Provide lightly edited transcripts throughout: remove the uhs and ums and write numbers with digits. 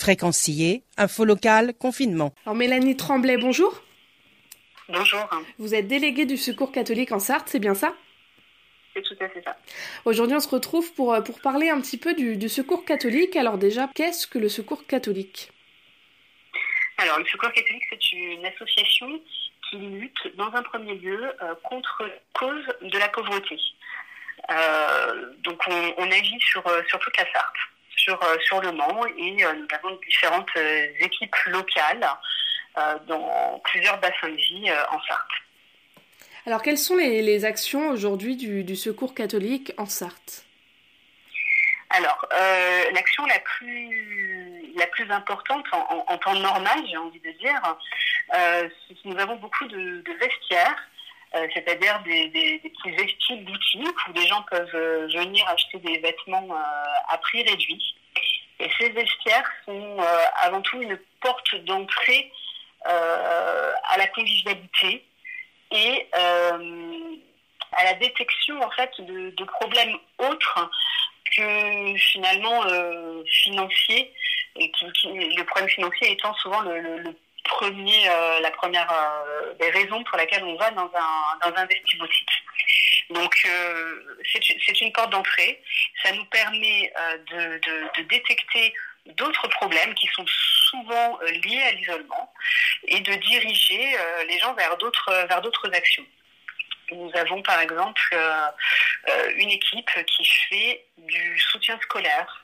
Fréquencier, info locale, confinement. Alors Mélanie Tremblay, bonjour. Bonjour. Vous êtes déléguée du Secours catholique en Sarthe, c'est bien ça ? C'est tout à fait ça. Aujourd'hui, on se retrouve pour parler un petit peu du Secours catholique. Alors déjà, qu'est-ce que le Secours catholique ? Alors, le Secours catholique, c'est une association qui lutte, dans un premier lieu, contre la cause de la pauvreté. Donc, on agit sur toute la Sarthe, sur le Mans, et nous avons différentes équipes locales dans plusieurs bassins de vie en Sarthe. Alors, quelles sont les actions aujourd'hui du Secours catholique en Sarthe ? Alors, l'action la plus importante en temps normal, j'ai envie de dire, c'est que nous avons beaucoup de vestiaires, c'est-à-dire des petits vestiaires boutiques où les gens peuvent venir acheter des vêtements à prix réduit. Et ces vestiaires sont avant tout une porte d'entrée à la convivialité et à la détection en fait de problèmes autres que finalement financiers, et le problème financier étant souvent la première des raisons pour laquelle on va dans un vesti boutique. Donc c'est une porte d'entrée. Ça nous permet de détecter d'autres problèmes qui sont souvent liés à l'isolement et de diriger les gens vers d'autres actions. Nous avons par exemple une équipe qui fait du soutien scolaire.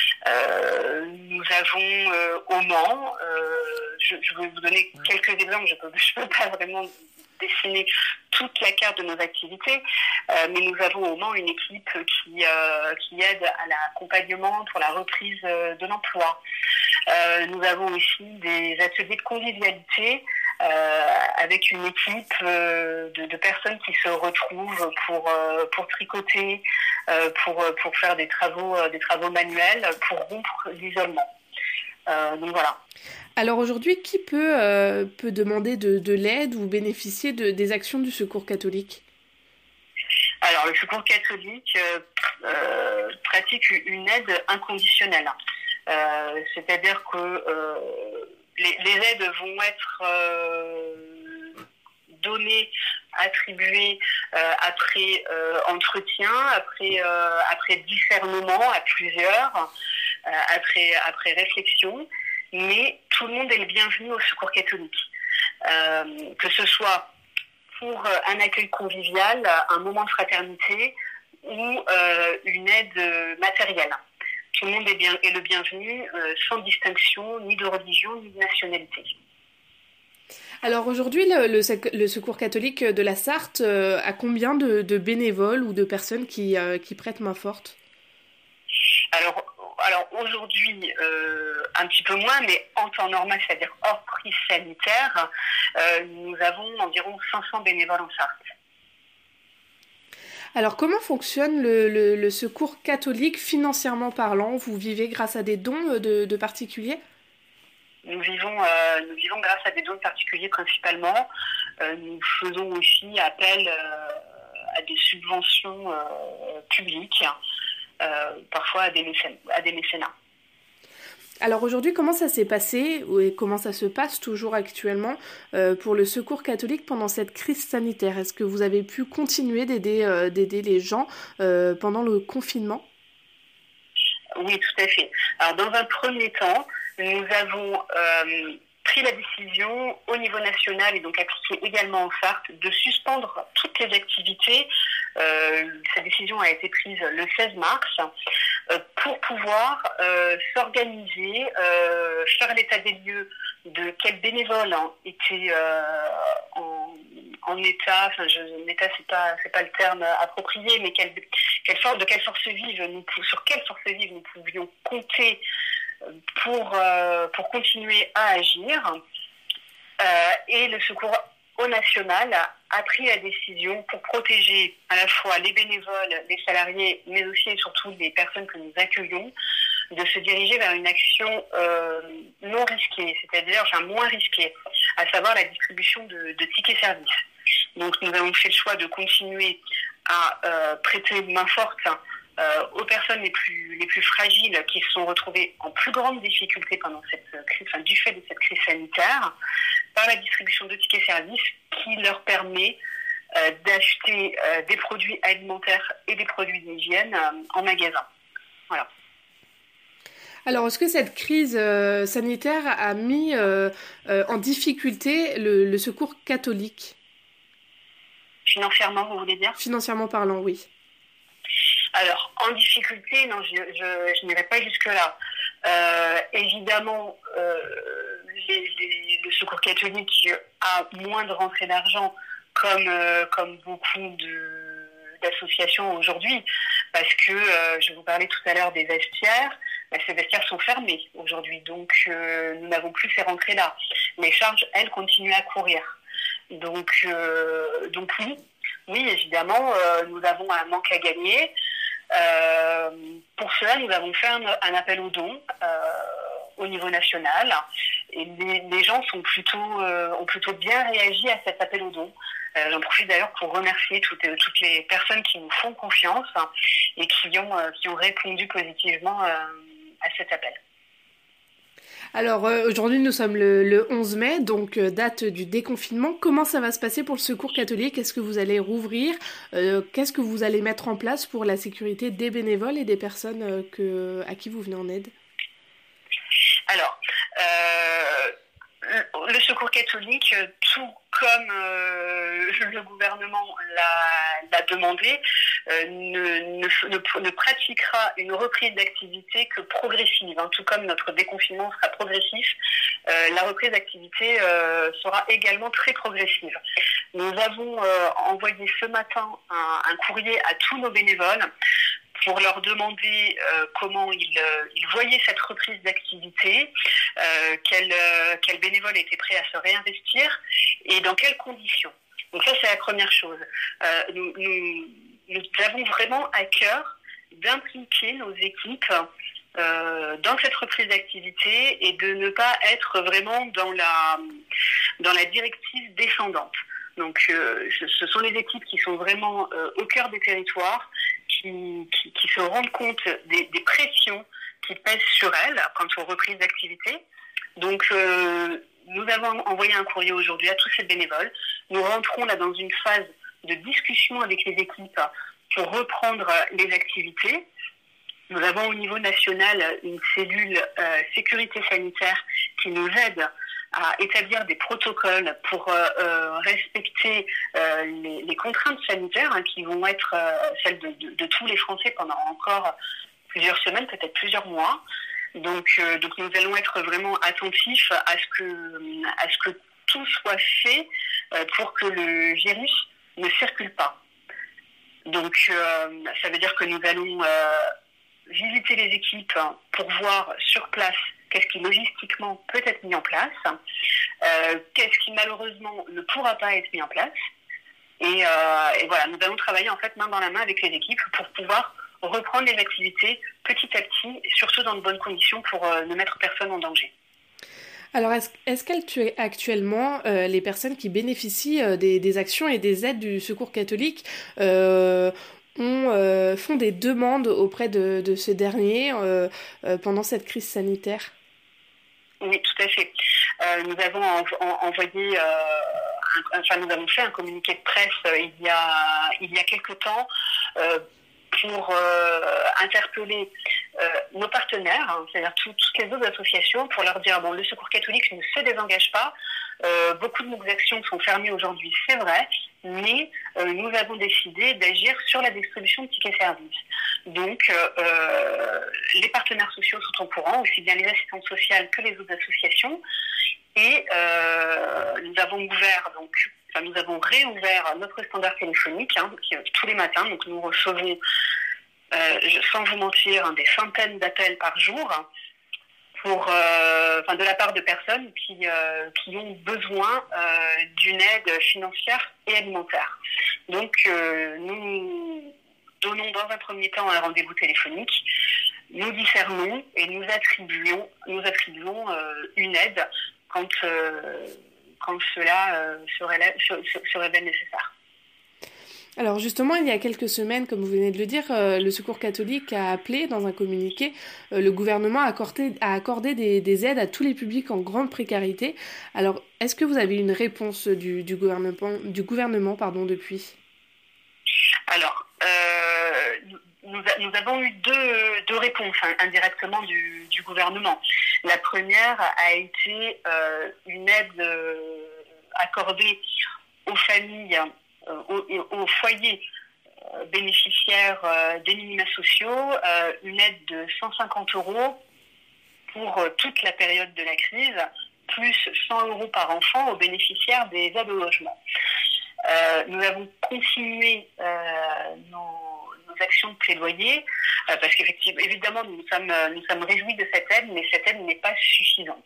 Nous avons au Mans, je vais vous donner quelques exemples, je peux pas vraiment dessiner toute la carte de nos activités, mais nous avons au Mans une équipe qui aide à l'accompagnement pour la reprise de l'emploi. Nous avons aussi des ateliers de convivialité avec une équipe de personnes qui se retrouvent pour tricoter, pour faire des travaux manuels, pour rompre l'isolement. Donc voilà. Alors aujourd'hui, qui peut demander de l'aide ou bénéficier des actions du Secours catholique ? Alors le Secours catholique pratique une aide inconditionnelle. C'est-à-dire que les aides vont être données, attribuées après entretien, après discernement à plusieurs, après réflexion, mais tout le monde est le bienvenu au Secours catholique. Que ce soit pour un accueil convivial, un moment de fraternité ou une aide matérielle. Tout le monde est le bienvenu, sans distinction ni de religion ni de nationalité. Alors aujourd'hui, le Secours catholique de la Sarthe a combien de bénévoles ou de personnes qui prêtent main forte ? Alors aujourd'hui, un petit peu moins, mais en temps normal, c'est-à-dire hors crise sanitaire, nous avons environ 500 bénévoles en Sarthe. Alors comment fonctionne le Secours catholique financièrement parlant ? Vous vivez grâce à des dons de particuliers ? Nous vivons grâce à des dons de particuliers principalement. Nous faisons aussi appel à des subventions publiques, parfois à des mécénats. Alors aujourd'hui, comment ça s'est passé et comment ça se passe toujours actuellement pour le Secours catholique pendant cette crise sanitaire ? Est-ce que vous avez pu continuer d'aider les gens pendant le confinement ? Oui, tout à fait. Alors dans un premier temps, nous avons pris la décision au niveau national et donc appliquée également en Sarthe de suspendre toutes les activités. Cette décision a été prise le 16 mars pour pouvoir s'organiser, faire l'état des lieux de quels bénévoles étaient en état, enfin l'état c'est pas le terme approprié, mais sur quelle force vive nous pouvions compter pour continuer à agir. Et le Secours au national a pris la décision pour protéger à la fois les bénévoles, les salariés, mais aussi et surtout les personnes que nous accueillons, de se diriger vers une action non risquée, c'est-à-dire moins risquée, à savoir la distribution de tickets services. Donc nous avons fait le choix de continuer à prêter main forte aux personnes les plus fragiles qui se sont retrouvées en plus grande difficulté pendant cette crise, du fait de cette crise sanitaire, par la distribution de tickets services qui leur permet d'acheter des produits alimentaires et des produits d'hygiène en magasin. Voilà. Alors, est-ce que cette crise sanitaire a mis en difficulté le secours catholique ? Financièrement, vous voulez dire ? Financièrement parlant, oui. Alors, en difficulté, non, je n'irai pas jusque-là. Évidemment, le secours catholique a moins de rentrées d'argent comme beaucoup d'associations aujourd'hui, parce que je vous parlais tout à l'heure des vestiaires. Ces vestiaires sont fermés aujourd'hui, donc nous n'avons plus ces rentrées-là. Les charges, elles, continuent à courir. Donc oui, évidemment, nous avons un manque à gagner. Pour cela, nous avons fait un appel aux dons au niveau national, et les gens ont plutôt bien réagi à cet appel aux dons. J'en profite d'ailleurs pour remercier toutes les personnes qui nous font confiance et qui ont répondu positivement à cet appel. Alors aujourd'hui nous sommes le 11 mai, donc date du déconfinement. Comment ça va se passer pour le secours catholique ? Est-ce que vous allez rouvrir ? Qu'est-ce que vous allez mettre en place pour la sécurité des bénévoles et des personnes à qui vous venez en aide ? Alors, le secours catholique, tout comme le gouvernement l'a demandé, ne pratiquera une reprise d'activité que progressive. Tout comme notre déconfinement sera progressif, la reprise d'activité sera également très progressive. Nous avons envoyé ce matin un courrier à tous nos bénévoles pour leur demander comment ils voyaient cette reprise d'activité, quels bénévoles étaient prêts à se réinvestir et dans quelles conditions. Donc ça, c'est la première chose. Nous avons vraiment à cœur d'impliquer nos équipes dans cette reprise d'activité et de ne pas être vraiment dans la directive descendante. Donc ce sont les équipes qui sont vraiment au cœur des territoires, qui se rendent compte des pressions qui pèsent sur elles quant aux reprises d'activité. Donc nous avons envoyé un courrier aujourd'hui à tous ces bénévoles. Nous rentrons là dans une phase de discussion avec les équipes pour reprendre les activités. Nous avons au niveau national une cellule sécurité sanitaire qui nous aide à établir des protocoles pour respecter les contraintes sanitaires qui vont être celles de tous les Français pendant encore plusieurs semaines, peut-être plusieurs mois. Donc nous allons être vraiment attentifs à ce que tout soit fait pour que le virus ne circule pas. Donc ça veut dire que nous allons visiter les équipes pour voir sur place qu'est-ce qui logistiquement peut être mis en place, qu'est-ce qui malheureusement ne pourra pas être mis en place. Et voilà, nous allons travailler en fait main dans la main avec les équipes pour pouvoir reprendre les activités petit à petit, surtout dans de bonnes conditions pour ne mettre personne en danger. Alors, est-ce qu'actuellement, les personnes qui bénéficient des actions et des aides du Secours catholique font des demandes auprès de ce dernier pendant cette crise sanitaire ? Oui, tout à fait. Nous avons envoyé, nous avons fait un communiqué de presse il y a quelque temps pour interpeller nos partenaires, c'est-à-dire toutes les autres associations, pour leur dire le Secours catholique ne se désengage pas. Beaucoup de nos actions sont fermées aujourd'hui, c'est vrai, mais nous avons décidé d'agir sur la distribution de tickets services. Donc, les partenaires sociaux sont au courant, aussi bien les assistantes sociales que les autres associations, et nous avons réouvert notre standard téléphonique tous les matins. Donc, nous recevons, sans vous mentir, des centaines d'appels par jour de la part de personnes qui ont besoin d'une aide financière et alimentaire. Donc, nous donnons dans un premier temps un rendez-vous téléphonique, nous discernons et nous attribuons une aide quand cela se révèle nécessaire. Alors justement, il y a quelques semaines, comme vous venez de le dire, le Secours catholique a appelé dans un communiqué le gouvernement à accorder des aides à tous les publics en grande précarité. Alors, est-ce que vous avez une réponse du gouvernement depuis? Alors, nous avons eu deux réponses indirectement du gouvernement. La première a été une aide accordée aux familles, aux foyers bénéficiaires des minima sociaux, une aide de 150 € pour toute la période de la crise, plus 100 € par enfant aux bénéficiaires des aides au logement. Nous avons continué nos actions de plaidoyer parce qu'évidemment nous sommes réjouis de cette aide, mais cette aide n'est pas suffisante.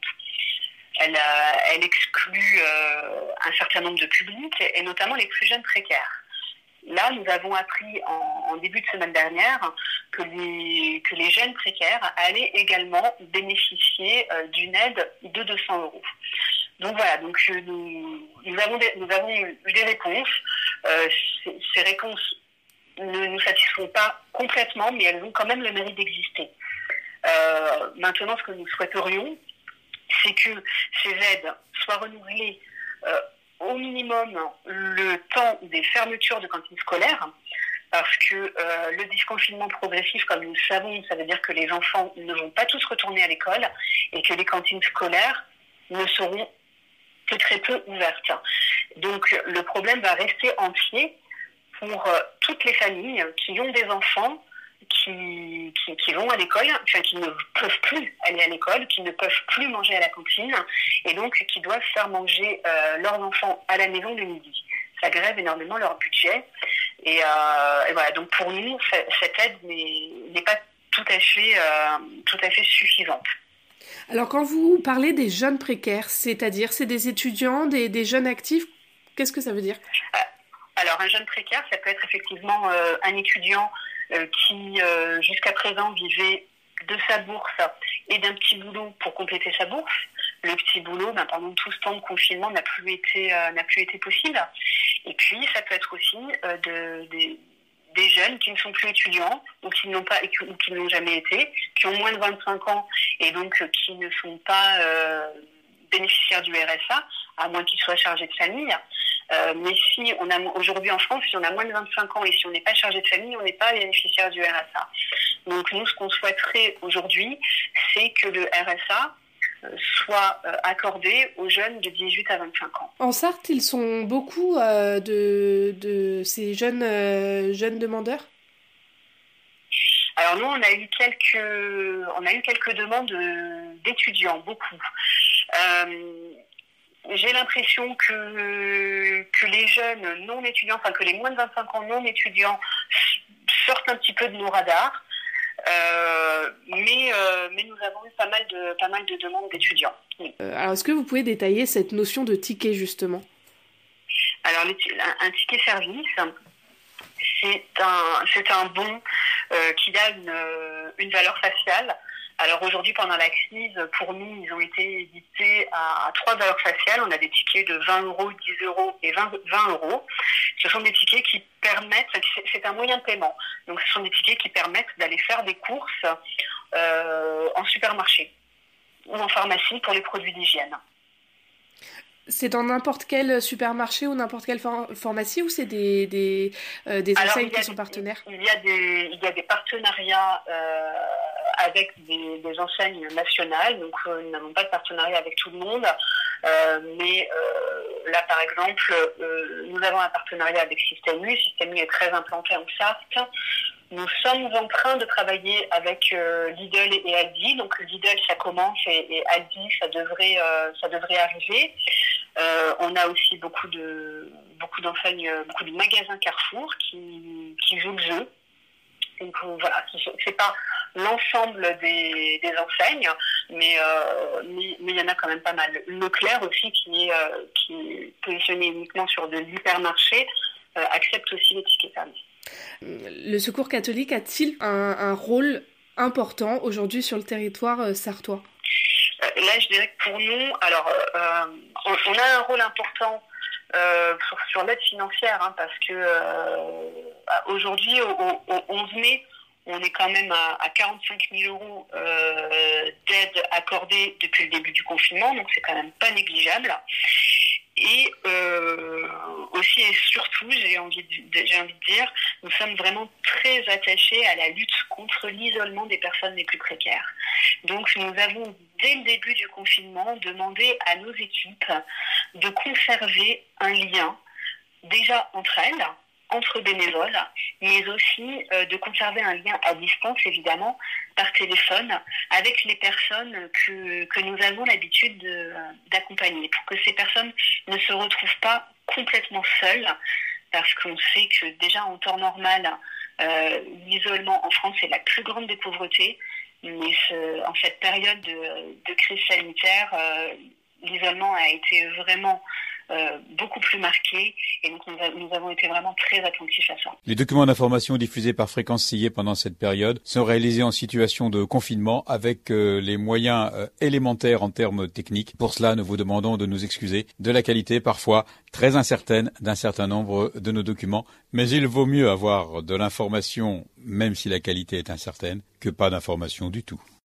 Elle exclut un certain nombre de publics et notamment les plus jeunes précaires. Là, nous avons appris en début de semaine dernière que les jeunes précaires allaient également bénéficier d'une aide de 200 €. Donc voilà, nous avons eu des réponses. Ces réponses ne nous satisfont pas complètement, mais elles ont quand même le mérite d'exister. Maintenant, ce que nous souhaiterions, c'est que ces aides soient renouvelées au minimum le temps des fermetures de cantines scolaires, parce que le disconfinement progressif, comme nous le savons, ça veut dire que les enfants ne vont pas tous retourner à l'école et que les cantines scolaires ne seront que très peu ouvertes. Donc le problème va rester entier pour toutes les familles qui ont des enfants qui vont à l'école, enfin qui ne peuvent plus aller à l'école, qui ne peuvent plus manger à la cantine et donc qui doivent faire manger leurs enfants à la maison le midi. Ça grève énormément leur budget et voilà. Donc pour nous, cette aide n'est pas tout à fait suffisante. Alors quand vous parlez des jeunes précaires, c'est-à-dire c'est des étudiants, des jeunes actifs, qu'est-ce que ça veut dire ? Alors un jeune précaire, ça peut être effectivement un étudiant qui jusqu'à présent vivait de sa bourse et d'un petit boulot pour compléter sa bourse. Le petit boulot, pendant tout ce temps de confinement, n'a plus été possible. Et puis ça peut être aussi des jeunes qui ne sont plus étudiants ou qui n'ont pas ou qui n'ont jamais été, qui ont moins de 25 ans et donc qui ne sont pas bénéficiaires du RSA, à moins qu'ils soient chargés de famille. Mais si on a aujourd'hui en France, si on a moins de 25 ans et si on n'est pas chargé de famille, on n'est pas bénéficiaire du RSA. Donc nous, ce qu'on souhaiterait aujourd'hui, c'est que le RSA soit accordé aux jeunes de 18 à 25 ans. En Sarthe, ils sont beaucoup de ces jeunes demandeurs ? Alors nous, on a eu quelques demandes d'étudiants, beaucoup. J'ai l'impression que les jeunes non étudiants, enfin que les moins de 25 ans non étudiants sortent un petit peu de nos radars, mais nous avons eu pas mal de demandes d'étudiants. Oui. Alors est-ce que vous pouvez détailler cette notion de ticket justement ? Alors un ticket service, c'est un bon qui a une valeur faciale. Alors aujourd'hui, pendant la crise, pour nous, ils ont été édités à 3 valeurs faciales. On a des tickets de 20 €, 10 € et 20 €. Ce sont des tickets qui permettent, c'est un moyen de paiement. Donc ce sont des tickets qui permettent d'aller faire des courses en supermarché ou en pharmacie pour les produits d'hygiène. C'est dans n'importe quel supermarché ou n'importe quelle pharmacie ou c'est des enseignes qui sont partenaires ? Il y a des partenariats avec des enseignes nationales, donc nous n'avons pas de partenariat avec tout le monde, mais là par exemple, nous avons un partenariat avec Système U. Système U est très implanté en Sarthe. Nous sommes en train de travailler avec Lidl et Aldi. Donc Lidl, ça commence et Aldi, ça devrait arriver. On a aussi beaucoup d'enseignes, beaucoup de magasins Carrefour qui jouent le jeu. Donc voilà, c'est pas l'ensemble des enseignes, mais il y en a quand même pas mal. Leclerc aussi, qui est positionné uniquement sur de l'hypermarché, accepte aussi les tickets service. Le Secours catholique a-t-il un rôle important aujourd'hui sur le territoire sartois ? Là, je dirais que pour nous, alors, on a un rôle important sur l'aide financière, hein, parce que aujourd'hui, au 11 mai, on est quand même à 45 000 euros d'aide accordée depuis le début du confinement, donc c'est quand même pas négligeable. Et aussi et surtout, j'ai envie de dire, nous sommes vraiment très attachés à la lutte contre l'isolement des personnes les plus précaires. Donc nous avons, dès le début du confinement, demandé à nos équipes de conserver un lien déjà entre elles, entre bénévoles, mais aussi de conserver un lien à distance, évidemment, par téléphone, avec les personnes que nous avons l'habitude d'accompagner, pour que ces personnes ne se retrouvent pas complètement seules, parce qu'on sait que déjà en temps normal, l'isolement en France est la plus grande des pauvretés, mais en cette période de crise sanitaire, l'isolement a été vraiment beaucoup plus marqué, et donc nous avons été vraiment très attentifs à ça. Les documents d'information diffusés par Fréquence Sillé pendant cette période sont réalisés en situation de confinement avec les moyens élémentaires en termes techniques. Pour cela, nous vous demandons de nous excuser de la qualité parfois très incertaine d'un certain nombre de nos documents, mais il vaut mieux avoir de l'information, même si la qualité est incertaine, que pas d'information du tout.